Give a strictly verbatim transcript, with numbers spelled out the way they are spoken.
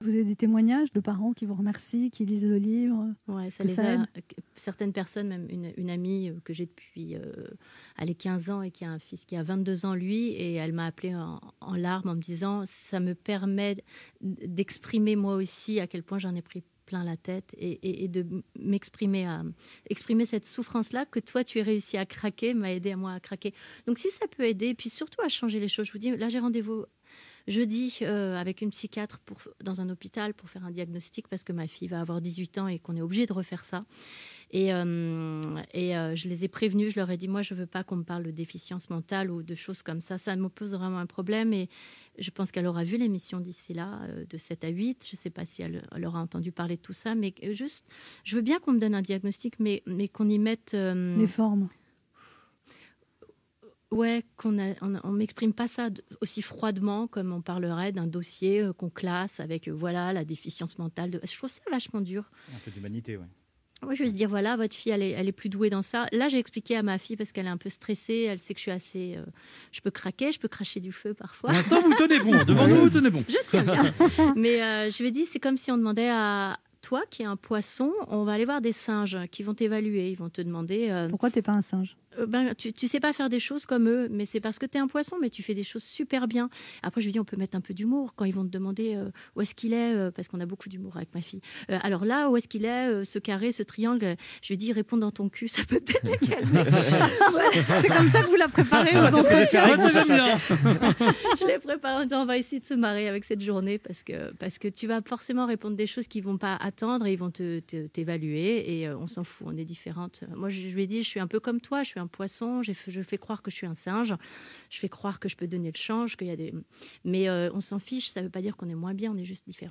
Vous avez des témoignages de parents qui vous remercient, qui lisent le livre? Ouais, ça les ça a, certaines personnes, même une, une amie que j'ai depuis euh, allez, quinze ans et qui a un fils qui a vingt-deux ans, lui, et elle m'a appelée en, en larmes en me disant « ça me permet d'exprimer moi aussi à quel point j'en ai pris plein la tête et, et, et de m'exprimer à exprimer cette souffrance-là que toi, tu as réussi à craquer, m'a aidé à moi à craquer. » Donc si ça peut aider, et puis surtout à changer les choses, je vous dis, là j'ai rendez-vous jeudi euh, avec une psychiatre pour, dans un hôpital pour faire un diagnostic parce que ma fille va avoir dix-huit ans et qu'on est obligé de refaire ça. Et, euh, et euh, je les ai prévenus, je leur ai dit, moi, je ne veux pas qu'on me parle de déficience mentale ou de choses comme ça. Ça me pose vraiment un problème et je pense qu'elle aura vu l'émission d'ici là, euh, de sept à huit. Je ne sais pas si elle, elle aura entendu parler de tout ça, mais juste, je veux bien qu'on me donne un diagnostic, mais, mais qu'on y mette... Euh, les formes. Ouais, qu'on a, on ne m'exprime pas ça aussi froidement comme on parlerait d'un dossier euh, qu'on classe avec euh, voilà, la déficience mentale. De... Je trouve ça vachement dur. Un peu d'humanité, oui. Oui, je veux se dire, voilà, votre fille, elle est, elle est plus douée dans ça. Là, j'ai expliqué à ma fille parce qu'elle est un peu stressée. Elle sait que je suis assez... Euh, je peux craquer, je peux cracher du feu parfois. Pour l'instant, vous tenez bon. Devant nous, vous tenez bon. Je tiens bien. Mais euh, je lui ai dit, c'est comme si on demandait à... Toi, qui es un poisson, on va aller voir des singes qui vont t'évaluer. Ils vont te demander... Euh, Pourquoi tu n'es pas un singe? Euh, ben, tu, tu sais pas faire des choses comme eux, mais c'est parce que tu es un poisson, mais tu fais des choses super bien. Après, je lui dis, on peut mettre un peu d'humour quand ils vont te demander euh, où est-ce qu'il est, euh, parce qu'on a beaucoup d'humour avec ma fille. Euh, alors là, où est-ce qu'il est, euh, ce carré, ce triangle? Je lui dis, réponds dans ton cul, ça peut peut-être les calmer. C'est comme ça que vous la préparez aux entretiens. Je les prépare en disant, on va essayer de se marrer avec cette journée, parce que, parce que tu vas forcément répondre des choses qu'ils vont pas attendre, et ils vont te, te, t'évaluer, et euh, on s'en fout, on est différentes. Moi, je, je lui ai dit, je suis un peu comme toi, je suis un poisson, j'ai, je fais croire que je suis un singe, je fais croire que je peux donner le change, qu'il y a des... mais euh, on s'en fiche, ça ne veut pas dire qu'on est moins bien, on est juste différents.